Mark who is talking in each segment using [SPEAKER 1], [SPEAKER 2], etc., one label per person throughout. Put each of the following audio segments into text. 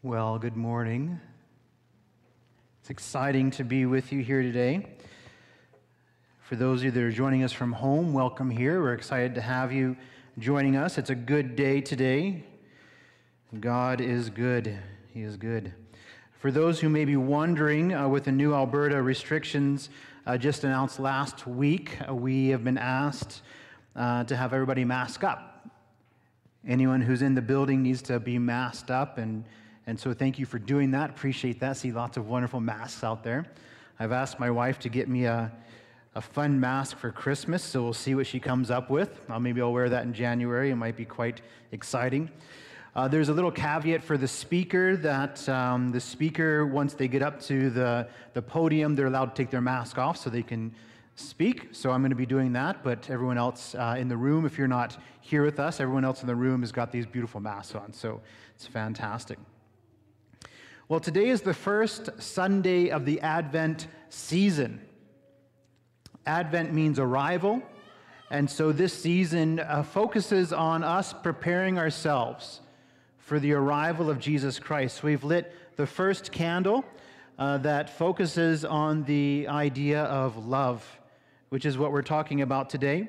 [SPEAKER 1] Well, good morning. It's exciting to be with you here today. For those of you that are joining us from home, welcome here. We're excited to have you joining us. It's a good day today. God is good. He is good. For those who may be wondering, with the new Alberta restrictions just announced last week, we have been asked to have everybody mask up. Anyone who's in the building needs to be masked up, and so thank you for doing that. Appreciate that. See lots of wonderful masks out there. I've asked my wife to get me a fun mask for Christmas, so we'll see what she comes up with. Maybe I'll wear that in January. It might be quite exciting. There's a little caveat for the speaker that the speaker, once they get up to the podium, they're allowed to take their mask off so they can speak. So I'm going to be doing that, but everyone else in the room, if you're not here with us, everyone else in the room has got these beautiful masks on, so it's fantastic. Well, today is the first Sunday of the Advent season. Advent means arrival, and so this season focuses on us preparing ourselves for the arrival of Jesus Christ. We've lit the first candle that focuses on the idea of love, which is what we're talking about today.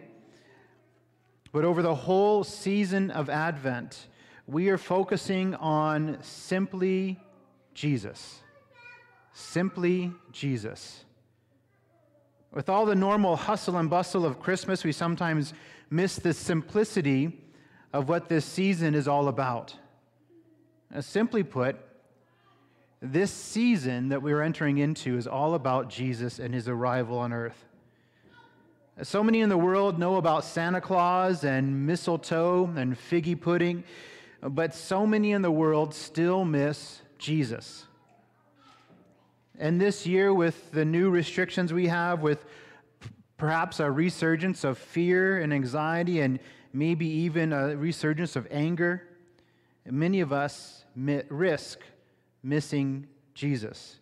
[SPEAKER 1] But over the whole season of Advent, we are focusing on simply Jesus. Simply Jesus. With all the normal hustle and bustle of Christmas, we sometimes miss the simplicity of what this season is all about. Simply put, this season that we're entering into is all about Jesus and his arrival on earth. So many in the world know about Santa Claus and mistletoe and figgy pudding, but so many in the world still miss Jesus. And this year, with the new restrictions we have, with perhaps a resurgence of fear and anxiety and maybe even a resurgence of anger, many of us risk missing Jesus.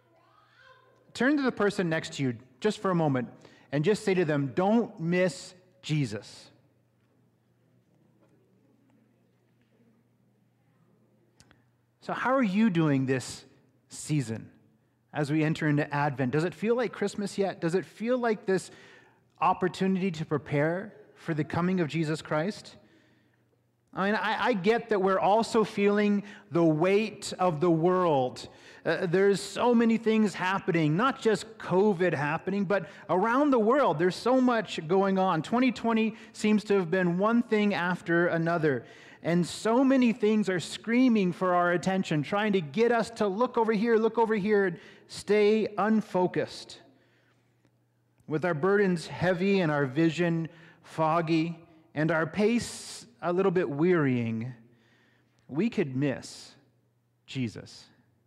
[SPEAKER 1] Turn to the person next to you just for a moment and just say to them, "Don't miss Jesus." So how are you doing this season as we enter into Advent? Does it feel like Christmas yet? Does it feel like this opportunity to prepare for the coming of Jesus Christ? I mean, I get that we're also feeling the weight of the world. There's so many things happening, not just COVID happening, but around the world. There's so much going on. 2020 seems to have been one thing after another. And so many things are screaming for our attention, trying to get us to look over here, and stay unfocused. With our burdens heavy and our vision foggy and our pace a little bit wearying, we could miss Jesus.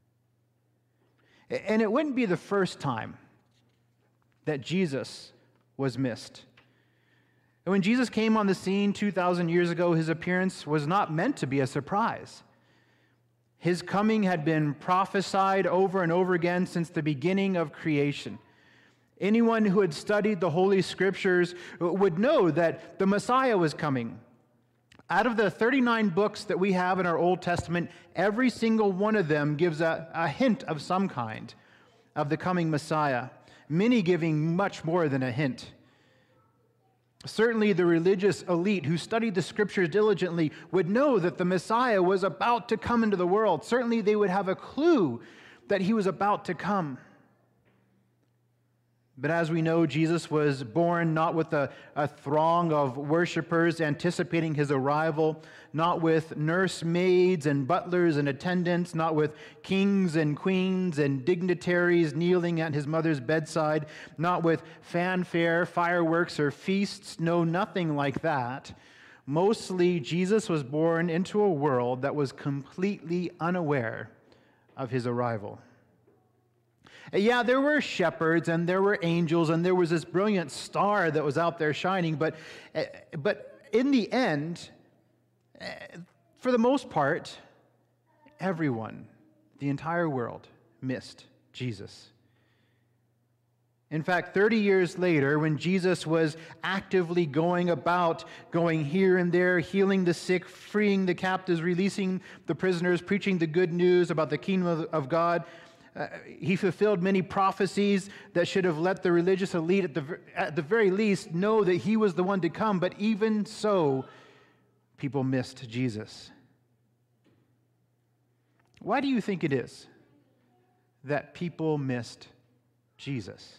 [SPEAKER 1] And it wouldn't be the first time that Jesus was missed. And when Jesus came on the scene 2,000 years ago, his appearance was not meant to be a surprise. His coming had been prophesied over and over again since the beginning of creation. Anyone who had studied the Holy Scriptures would know that the Messiah was coming. Out of the 39 books that we have in our Old Testament, every single one of them gives a hint of some kind of the coming Messiah, many giving much more than a hint. Certainly the religious elite who studied the Scriptures diligently would know that the Messiah was about to come into the world. Certainly they would have a clue that he was about to come. But as we know, Jesus was born not with a throng of worshipers anticipating his arrival, not with nursemaids and butlers and attendants, not with kings and queens and dignitaries kneeling at his mother's bedside, not with fanfare, fireworks, or feasts. No, nothing like that. Mostly, Jesus was born into a world that was completely unaware of his arrival. Yeah, there were shepherds and there were angels and there was this brilliant star that was out there shining, but in the end, for the most part, everyone, the entire world, missed Jesus. In fact, 30 years later, when Jesus was actively going about, going here and there, healing the sick, freeing the captives, releasing the prisoners, preaching the good news about the kingdom of God, he fulfilled many prophecies that should have let the religious elite, at the very least, know that he was the one to come. But even so, people missed Jesus. Why do you think it is that people missed Jesus?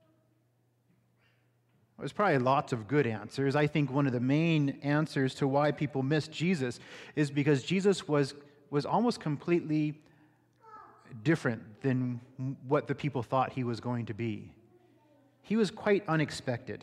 [SPEAKER 1] There's probably lots of good answers. I think one of the main answers to why people missed Jesus is because Jesus was almost completely different than what the people thought he was going to be. He was quite unexpected.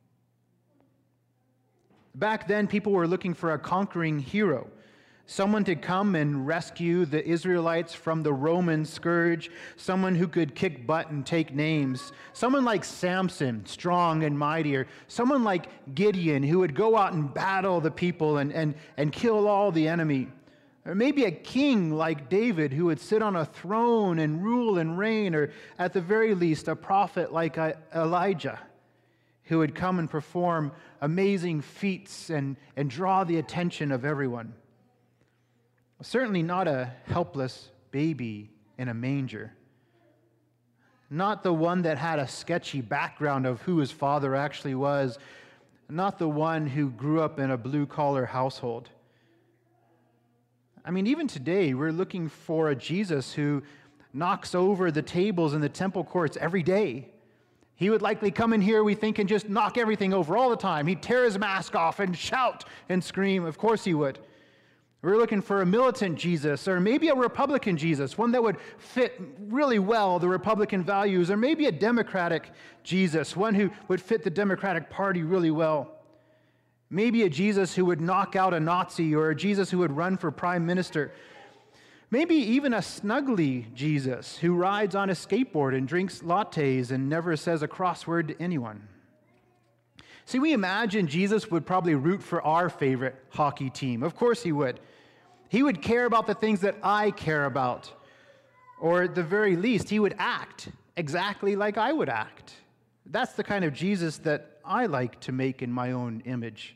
[SPEAKER 1] Back then, people were looking for a conquering hero, someone to come and rescue the Israelites from the Roman scourge, someone who could kick butt and take names, someone like Samson, strong and mighty, or someone like Gideon, who would go out and battle the people and kill all the enemy. Or maybe a king like David who would sit on a throne and rule and reign, or at the very least, a prophet like Elijah who would come and perform amazing feats and draw the attention of everyone. Certainly not a helpless baby in a manger. Not the one that had a sketchy background of who his father actually was. Not the one who grew up in a blue-collar household. I mean, even today, we're looking for a Jesus who knocks over the tables in the temple courts every day. He would likely come in here, we think, and just knock everything over all the time. He'd tear his mask off and shout and scream. Of course he would. We're looking for a militant Jesus, or maybe a Republican Jesus, one that would fit really well the Republican values, or maybe a Democratic Jesus, one who would fit the Democratic Party really well. Maybe a Jesus who would knock out a Nazi, or a Jesus who would run for prime minister. Maybe even a snuggly Jesus who rides on a skateboard and drinks lattes and never says a crossword to anyone. See, we imagine Jesus would probably root for our favorite hockey team. Of course he would. He would care about the things that I care about. Or at the very least, he would act exactly like I would act. That's the kind of Jesus that I like to make in my own image.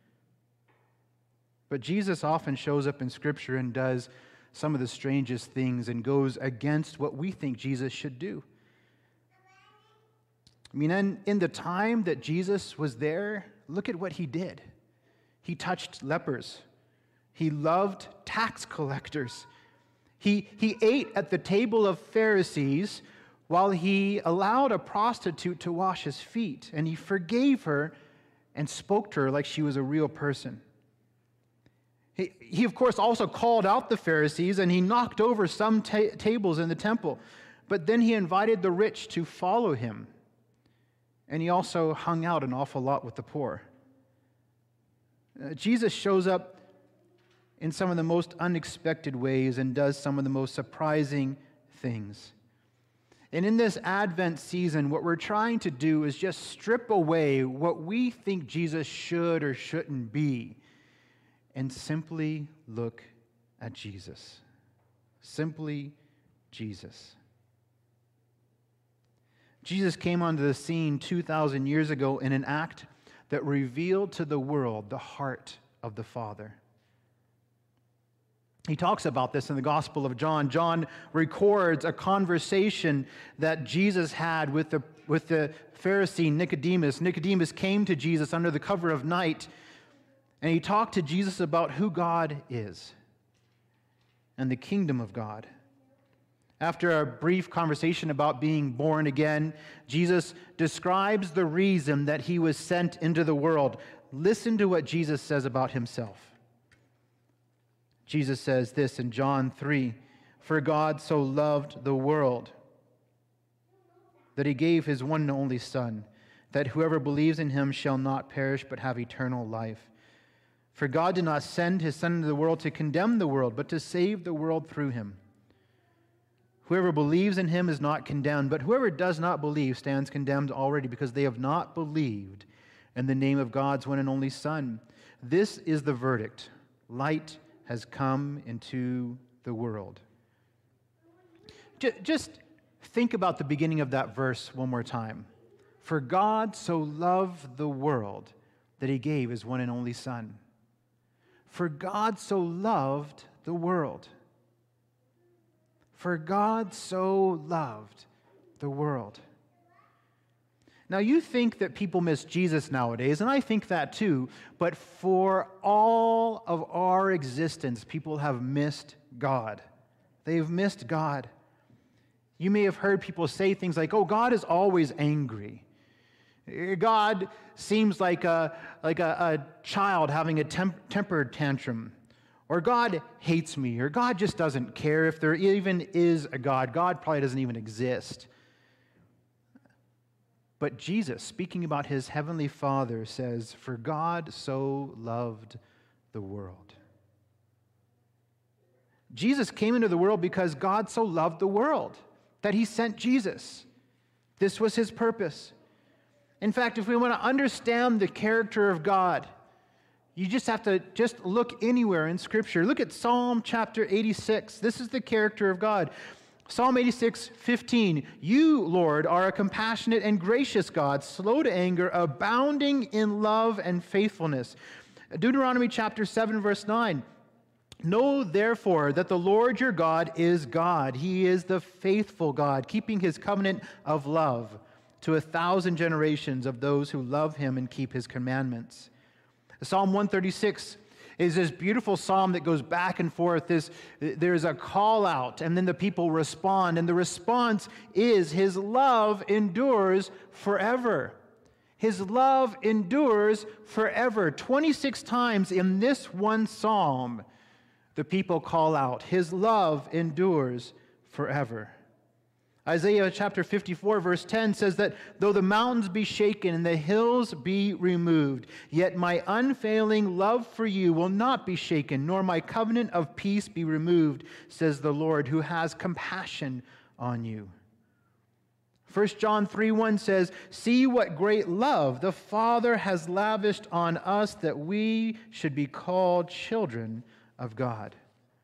[SPEAKER 1] But Jesus often shows up in Scripture and does some of the strangest things and goes against what we think Jesus should do. I mean, in the time that Jesus was there, look at what he did. He touched lepers. He loved tax collectors. He ate at the table of Pharisees while he allowed a prostitute to wash his feet, and he forgave her and spoke to her like she was a real person. He of course, also called out the Pharisees, and he knocked over some tables in the temple, but then he invited the rich to follow him. And he also hung out an awful lot with the poor. Jesus shows up in some of the most unexpected ways and does some of the most surprising things. And in this Advent season, what we're trying to do is just strip away what we think Jesus should or shouldn't be and simply look at Jesus. Simply Jesus. Jesus came onto the scene 2,000 years ago in an act that revealed to the world the heart of the Father. He talks about this in the Gospel of John. John records a conversation that Jesus had with the Pharisee Nicodemus. Nicodemus came to Jesus under the cover of night, and he talked to Jesus about who God is and the kingdom of God. After a brief conversation about being born again, Jesus describes the reason that he was sent into the world. Listen to what Jesus says about himself. Jesus says this in John 3, "For God so loved the world that he gave his one and only Son, that whoever believes in him shall not perish but have eternal life. For God did not send his Son into the world to condemn the world, but to save the world through him. Whoever believes in him is not condemned, but whoever does not believe stands condemned already, because they have not believed in the name of God's one and only Son. This is the verdict. Light has come into the world." Just Think about the beginning of that verse one more time. For God so loved the world that he gave his one and only Son. For God so loved the world. For God so loved the world. Now, you think that people miss Jesus nowadays, and I think that too, but for all of our existence, people have missed God. They've missed God. You may have heard people say things like, oh, God is always angry. God seems like a child having a temper tantrum. Or God hates me, or God just doesn't care if there even is a God. God probably doesn't even exist. But Jesus, speaking about his heavenly Father, says, for God so loved the world. Jesus came into the world because God so loved the world that he sent Jesus. This was his purpose. In fact, if we want to understand the character of God, you just have to just look anywhere in Scripture. Look at Psalm chapter 86. This is the character of God. Psalm 86:15. You, Lord, are a compassionate and gracious God, slow to anger, abounding in love and faithfulness. Deuteronomy chapter 7, verse 9. Know therefore that the Lord your God is God. He is the faithful God, keeping his covenant of love to 1,000 generations of those who love him and keep his commandments. Psalm 136 is this beautiful psalm that goes back and forth. There's a call out, and then the people respond, and the response is, his love endures forever. His love endures forever. 26 times in this one psalm, the people call out, his love endures forever. Isaiah chapter 54 verse 10 says that though the mountains be shaken and the hills be removed, yet my unfailing love for you will not be shaken, nor my covenant of peace be removed, says the Lord, who has compassion on you. 1 John 3:1 says, see what great love the Father has lavished on us that we should be called children of God.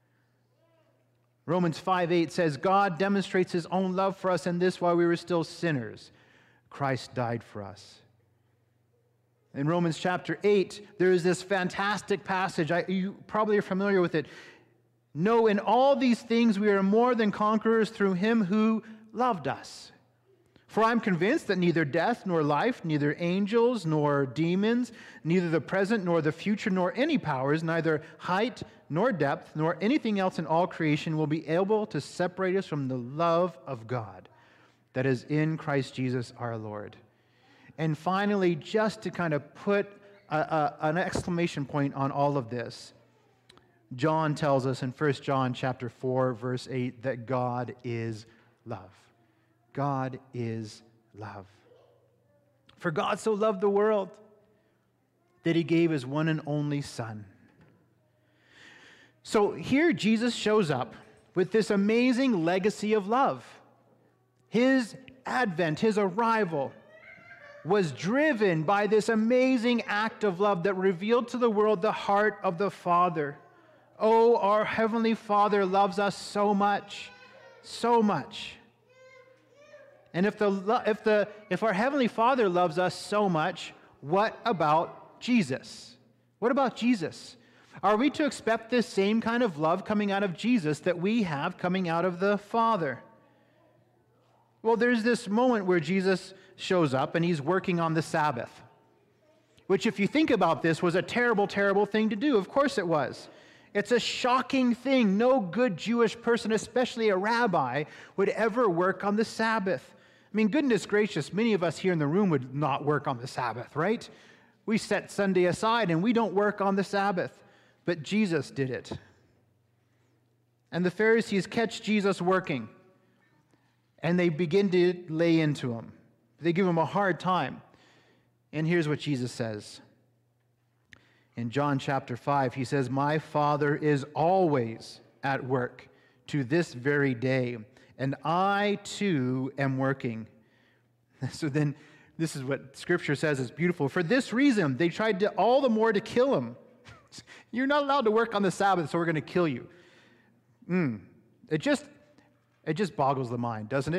[SPEAKER 1] Romans 5:8 says, God demonstrates his own love for us in this: while we were still sinners, Christ died for us. In Romans chapter 8, there is this fantastic passage. You probably are familiar with it. No, in all these things we are more than conquerors through him who loved us. For I'm convinced that neither death nor life, neither angels nor demons, neither the present nor the future, nor any powers, neither height nor depth, nor anything else in all creation will be able to separate us from the love of God that is in Christ Jesus our Lord. And finally, just to kind of put an exclamation point on all of this, John tells us in 1 John chapter 4, verse 8, that God is love. God is love. For God so loved the world that he gave his one and only Son. So here Jesus shows up with this amazing legacy of love. His advent, his arrival, was driven by this amazing act of love that revealed to the world the heart of the Father. Oh, our Heavenly Father loves us so much, so much. And if our Heavenly Father loves us so much, what about Jesus? What about Jesus? Are we to expect this same kind of love coming out of Jesus that we have coming out of the Father? Well, there's this moment where Jesus shows up and he's working on the Sabbath, which, if you think about this, was a terrible, terrible thing to do. Of course it was. It's a shocking thing. No good Jewish person, especially a rabbi, would ever work on the Sabbath. I mean, goodness gracious, many of us here in the room would not work on the Sabbath, right? We set Sunday aside and we don't work on the Sabbath. But Jesus did it. And the Pharisees catch Jesus working, and they begin to lay into him. They give him a hard time. And here's what Jesus says. In John chapter 5, he says, my Father is always at work to this very day, and I too am working. So then, this is what Scripture says is beautiful. For this reason, they tried all the more to kill him. You're not allowed to work on the Sabbath, so we're going to kill you. It just boggles the mind, doesn't it?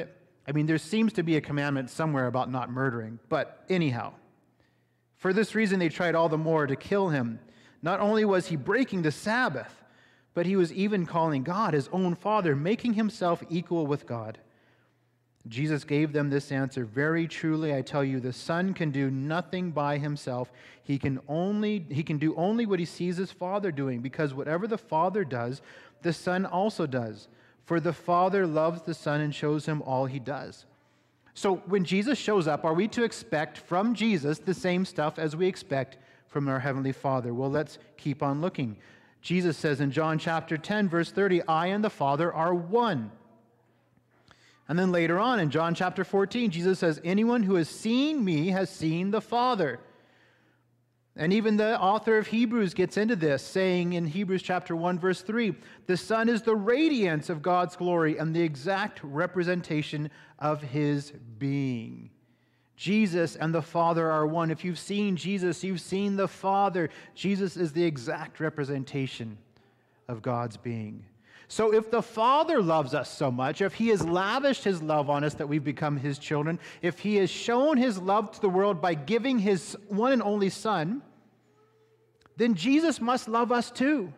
[SPEAKER 1] I mean, there seems to be a commandment somewhere about not murdering, but anyhow. For this reason, they tried all the more to kill him. Not only was he breaking the Sabbath, but he was even calling God his own Father, making himself equal with God. Jesus gave them this answer, "Very truly, I tell you, the Son can do nothing by himself. He can do only what he sees his Father doing, because whatever the Father does, the Son also does. For the Father loves the Son and shows him all he does." So when Jesus shows up, are we to expect from Jesus the same stuff as we expect from our Heavenly Father? Well, let's keep on looking. Jesus says in John chapter 10, verse 30, "I and the Father are one." And then later on in John chapter 14, Jesus says, "Anyone who has seen me has seen the Father." And even the author of Hebrews gets into this, saying in Hebrews chapter 1, verse 3, "The Son is the radiance of God's glory and the exact representation of his being." Jesus and the Father are one. If you've seen Jesus, you've seen the Father. Jesus is the exact representation of God's being. So if the Father loves us so much, if he has lavished his love on us that we've become his children, if he has shown his love to the world by giving his one and only Son, then Jesus must love us too.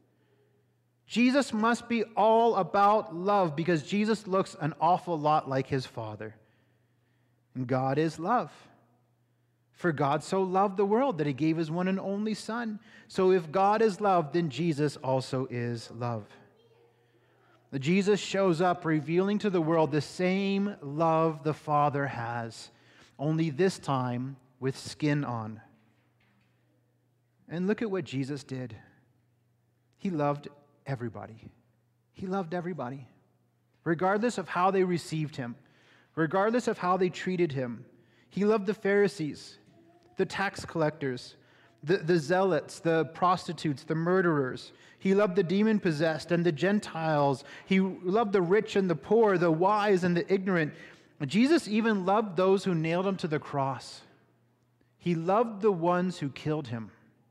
[SPEAKER 1] Jesus must be all about love, because Jesus looks an awful lot like his Father. And God is love. For God so loved the world that he gave his one and only Son. So if God is love, then Jesus also is love. Jesus shows up revealing to the world the same love the Father has, only this time with skin on. And look at what Jesus did. He loved everybody. He loved everybody, regardless of how they received him, regardless of how they treated him. He loved the Pharisees, the tax collectors, the zealots, the prostitutes, the murderers. He loved the demon-possessed and the Gentiles. He loved the rich and the poor, the wise and the ignorant. Jesus even loved those who nailed him to the cross. He loved the ones who killed him.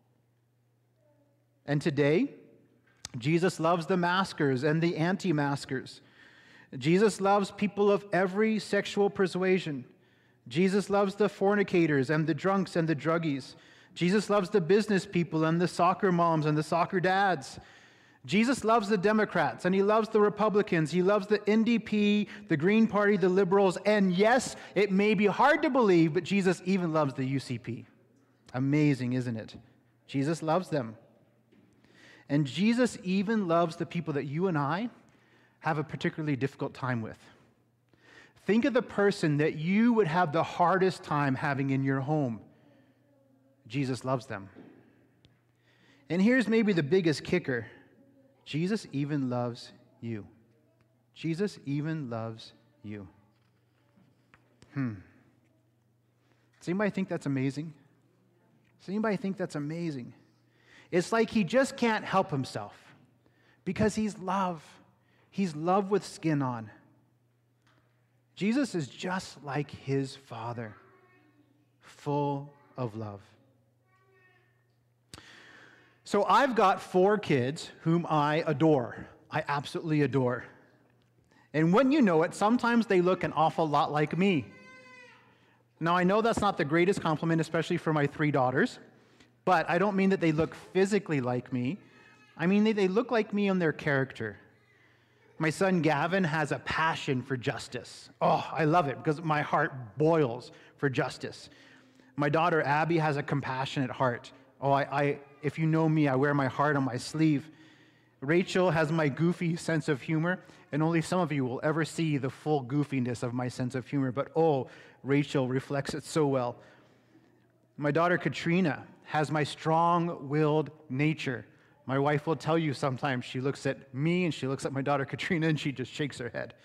[SPEAKER 1] And today, Jesus loves the maskers and the anti-maskers. Jesus loves people of every sexual persuasion. Jesus loves the fornicators and the drunks and the druggies. Jesus loves the business people and the soccer moms and the soccer dads. Jesus loves the Democrats and he loves the Republicans. He loves the NDP, the Green Party, the Liberals. And yes, it may be hard to believe, but Jesus even loves the UCP. Amazing, isn't it? Jesus loves them. And Jesus even loves the people that you and I have a particularly difficult time with. Think of the person that you would have the hardest time having in your home. Jesus loves them. And here's maybe the biggest kicker. Jesus even loves you. Jesus even loves you. Does anybody think that's amazing? Does anybody think that's amazing? It's like he just can't help himself because he's love. He's love with skin on. Jesus is just like his Father, full of love. So I've got 4 kids whom I adore. I absolutely adore. And when you know it, sometimes they look an awful lot like me. Now, I know that's not the greatest compliment, especially for my 3 daughters, but I don't mean that they look physically like me. I mean they look like me in their character. My son Gavin has a passion for justice. Oh, I love it because my heart boils for justice. My daughter Abby has a compassionate heart. Oh, if you know me, I wear my heart on my sleeve. Rachel has my goofy sense of humor, and only some of you will ever see the full goofiness of my sense of humor, but oh, Rachel reflects it so well. My daughter Katrina has my strong-willed nature. My wife will tell you sometimes she looks at me and she looks at my daughter Katrina and she just shakes her head.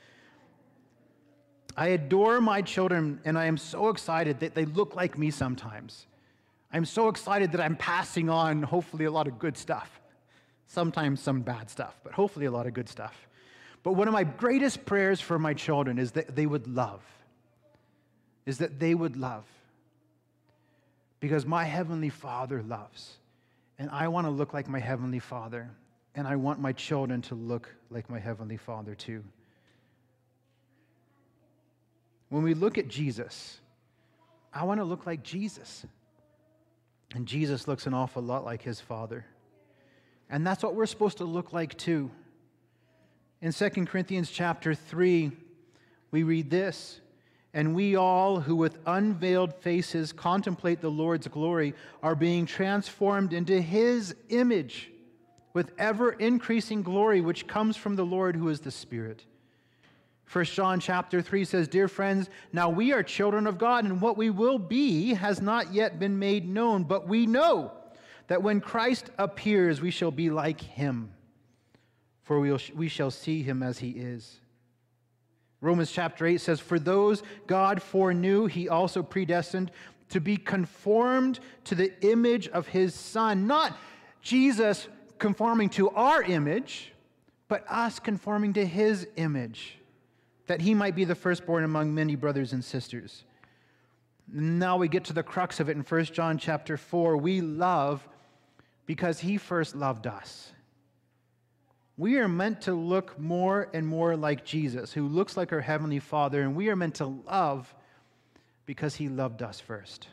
[SPEAKER 1] I adore my children, and I am so excited that they look like me sometimes. I'm so excited that I'm passing on, hopefully, a lot of good stuff. Sometimes some bad stuff, but hopefully a lot of good stuff. But one of my greatest prayers for my children is that they would love. Is that they would love. Because my Heavenly Father loves. And I want to look like my Heavenly Father. And I want my children to look like my Heavenly Father too. When we look at Jesus, I want to look like Jesus. And Jesus looks an awful lot like his Father. And that's what we're supposed to look like too. In 2 Corinthians chapter 3, we read this, "And we all who with unveiled faces contemplate the Lord's glory are being transformed into his image with ever-increasing glory which comes from the Lord who is the Spirit." 1 John chapter 3 says, "Dear friends, now we are children of God, and what we will be has not yet been made known, but we know that when Christ appears, we shall be like him, for we shall see him as he is." Romans chapter 8 says, "For those God foreknew, he also predestined to be conformed to the image of his Son." Not Jesus conforming to our image, but us conforming to his image, that he might be the firstborn among many brothers and sisters. Now we get to the crux of it in 1 John chapter 4. We love because he first loved us. We are meant to look more and more like Jesus, who looks like our Heavenly Father, and we are meant to love because he loved us first.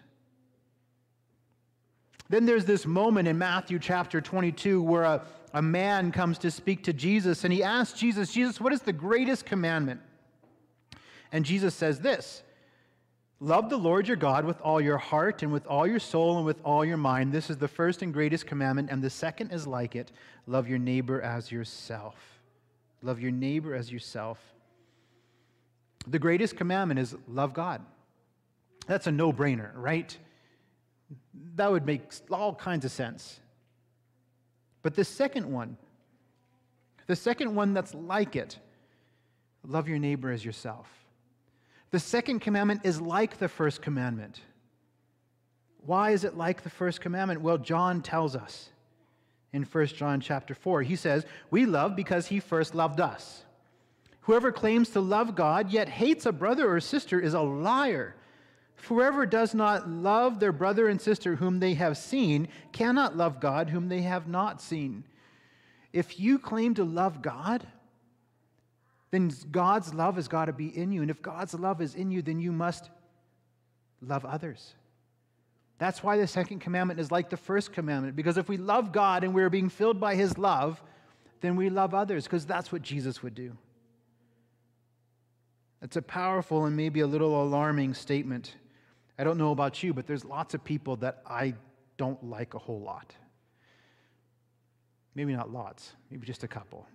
[SPEAKER 1] Then there's this moment in Matthew chapter 22 where a man comes to speak to Jesus, and he asks Jesus, "Jesus, what is the greatest commandment?" And Jesus says this, "Love the Lord your God with all your heart and with all your soul and with all your mind. This is the first and greatest commandment, and the second is like it. Love your neighbor as yourself." Love your neighbor as yourself. The greatest commandment is love God. That's a no-brainer, right? That would make all kinds of sense. But the second one that's like it, love your neighbor as yourself. The second commandment is like the first commandment. Why is it like the first commandment? Well, John tells us in 1 John chapter 4. He says, "We love because he first loved us. Whoever claims to love God yet hates a brother or sister is a liar. Whoever does not love their brother and sister whom they have seen cannot love God whom they have not seen." If you claim to love God, then God's love has got to be in you. And if God's love is in you, then you must love others. That's why the second commandment is like the first commandment. Because if we love God and we're being filled by his love, then we love others, because that's what Jesus would do. It's a powerful and maybe a little alarming statement. I don't know about you, but there's lots of people that I don't like a whole lot. Maybe not lots, maybe just a couple.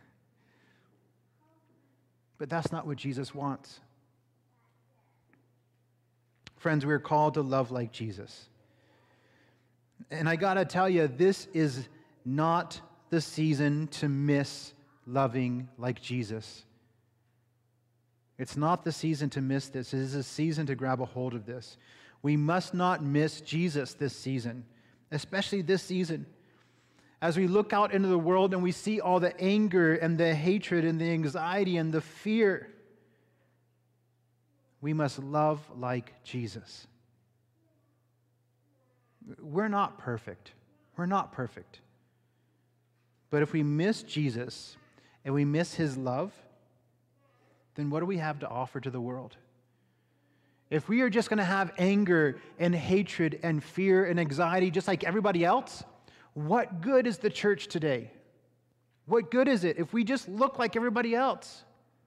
[SPEAKER 1] But that's not what Jesus wants. Friends, we're called to love like Jesus. And I got to tell you, this is not the season to miss loving like Jesus. It's not the season to miss this. It is a season to grab a hold of this. We must not miss Jesus this season, especially this season. As we look out into the world and we see all the anger and the hatred and the anxiety and the fear, we must love like Jesus. We're not perfect. We're not perfect. But if we miss Jesus and we miss his love, then what do we have to offer to the world? If we are just going to have anger and hatred and fear and anxiety just like everybody else, what good is the church today? What good is it if we just look like everybody else?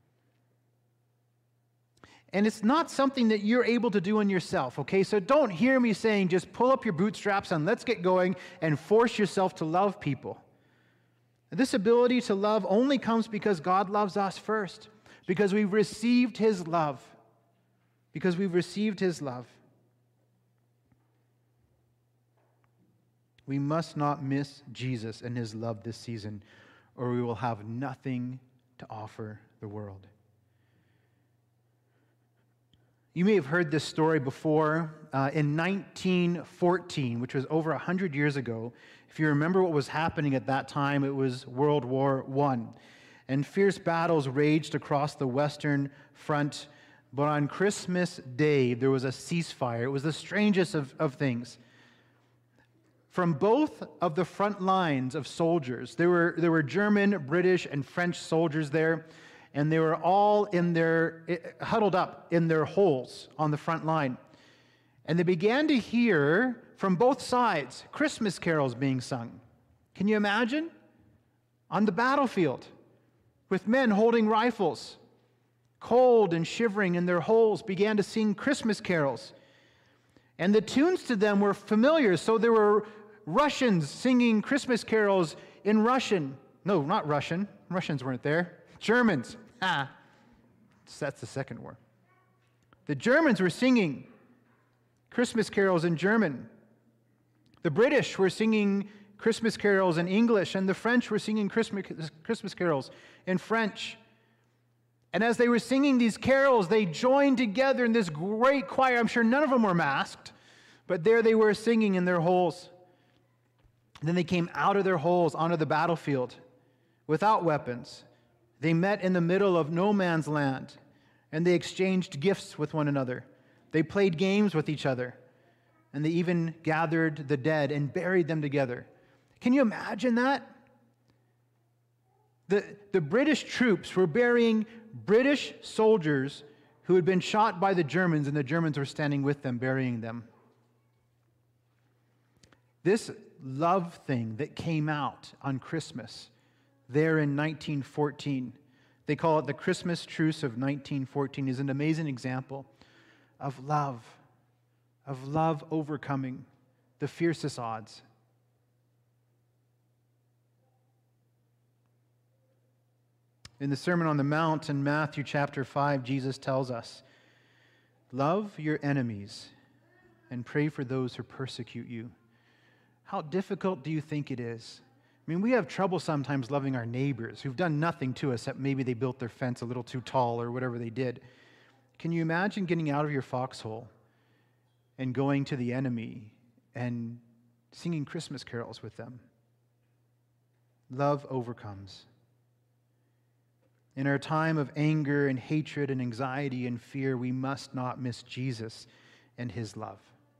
[SPEAKER 1] And it's not something that you're able to do in yourself, okay? So don't hear me saying just pull up your bootstraps and let's get going and force yourself to love people. This ability to love only comes because God loves us first, because we've received his love. Because we've received his love. We must not miss Jesus and his love this season, or we will have nothing to offer the world. You may have heard this story before. In 1914, which was over 100 years ago, if you remember what was happening at that time, it was World War I. And fierce battles raged across the Western Front. But on Christmas Day, there was a ceasefire. It was the strangest of things. From both of the front lines of soldiers, there were German, British, and French soldiers there, and they were all huddled up in their holes on the front line. And they began to hear from both sides Christmas carols being sung. Can you imagine? On the battlefield, with men holding rifles, cold and shivering in their holes, began to sing Christmas carols. And the tunes to them were familiar, so there were Russians singing Christmas carols in Russian. No, not Russian. Russians weren't there. Germans. That's the second war. The Germans were singing Christmas carols in German. The British were singing Christmas carols in English, and the French were singing Christmas carols in French. And as they were singing these carols, they joined together in this great choir. I'm sure none of them were masked, but there they were singing in their holes. And then they came out of their holes onto the battlefield without weapons. They met in the middle of no man's land, and they exchanged gifts with one another. They played games with each other, and they even gathered the dead and buried them together. Can you imagine that? The British troops were burying British soldiers who had been shot by the Germans, and the Germans were standing with them, burying them. This love thing that came out on Christmas there in 1914, they call it the Christmas Truce of 1914, is an amazing example of love overcoming the fiercest odds. In the Sermon on the Mount in Matthew chapter 5, Jesus tells us, love your enemies and pray for those who persecute you. How difficult do you think it is? I mean, we have trouble sometimes loving our neighbors who've done nothing to us except maybe they built their fence a little too tall or whatever they did. Can you imagine getting out of your foxhole and going to the enemy and singing Christmas carols with them? Love overcomes. In our time of anger and hatred and anxiety and fear, we must not miss Jesus and his love.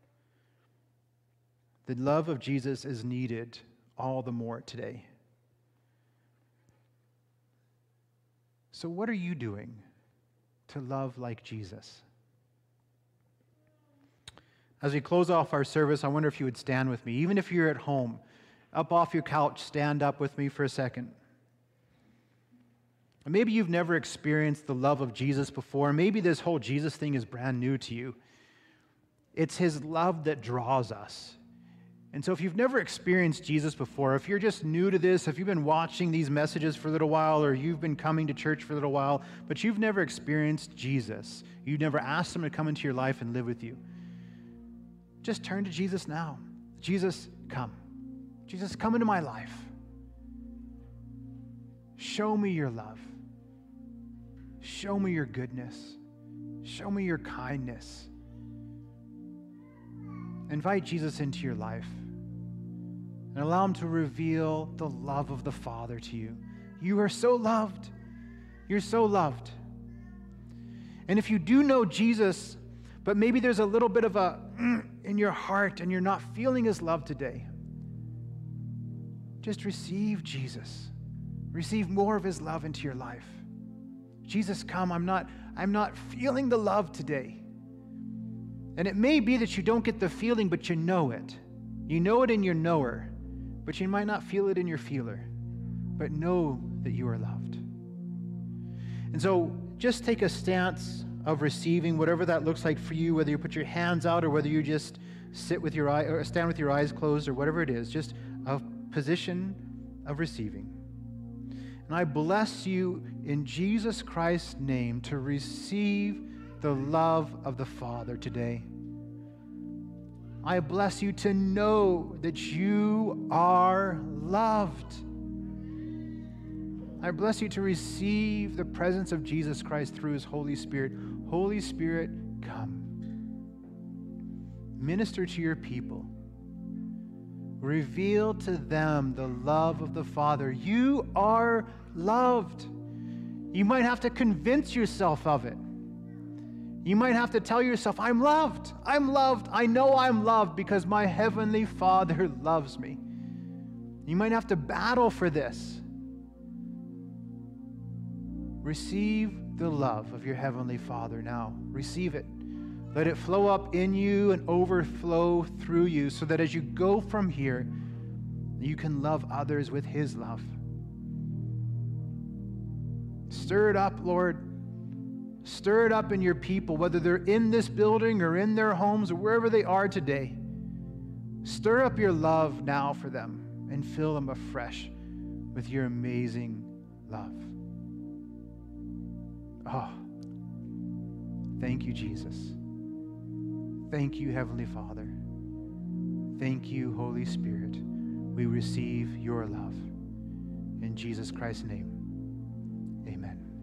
[SPEAKER 1] The love of Jesus is needed all the more today. So what are you doing to love like Jesus? As we close off our service, I wonder if you would stand with me. Even if you're at home, up off your couch, stand up with me for a second. Maybe you've never experienced the love of Jesus before. Maybe this whole Jesus thing is brand new to you. It's his love that draws us. And so if you've never experienced Jesus before, if you're just new to this, if you've been watching these messages for a little while, or you've been coming to church for a little while, but you've never experienced Jesus, you've never asked him to come into your life and live with you, just turn to Jesus now. Jesus, come. Jesus, come into my life. Show me your love. Show me your goodness. Show me your kindness. Invite Jesus into your life and allow him to reveal the love of the Father to you. You are so loved. You're so loved. And if you do know Jesus, but maybe there's a little bit of a in your heart and you're not feeling his love today, just receive Jesus. Receive more of his love into your life. Jesus, come. I'm not feeling the love today. And it may be that you don't get the feeling, but you know it. You know it in your knower, but you might not feel it in your feeler. But know that you are loved. And so just take a stance of receiving, whatever that looks like for you, whether you put your hands out or whether you just sit with your eye or stand with your eyes closed or whatever it is, just a position of receiving. And I bless you in Jesus Christ's name to receive the love of the Father today. I bless you to know that you are loved. I bless you to receive the presence of Jesus Christ through his Holy Spirit. Holy Spirit, come. Minister to your people. Reveal to them the love of the Father. You are loved. You might have to convince yourself of it. You might have to tell yourself, I'm loved. I'm loved. I know I'm loved because my heavenly Father loves me. You might have to battle for this. Receive the love of your Heavenly Father now. Receive it. Let it flow up in you and overflow through you so that as you go from here, you can love others with His love. Stir it up, Lord. Stir it up in your people, whether they're in this building or in their homes or wherever they are today. Stir up your love now for them and fill them afresh with your amazing love. Oh, thank you, Jesus. Thank you, Heavenly Father. Thank you, Holy Spirit. We receive your love. In Jesus Christ's name, amen.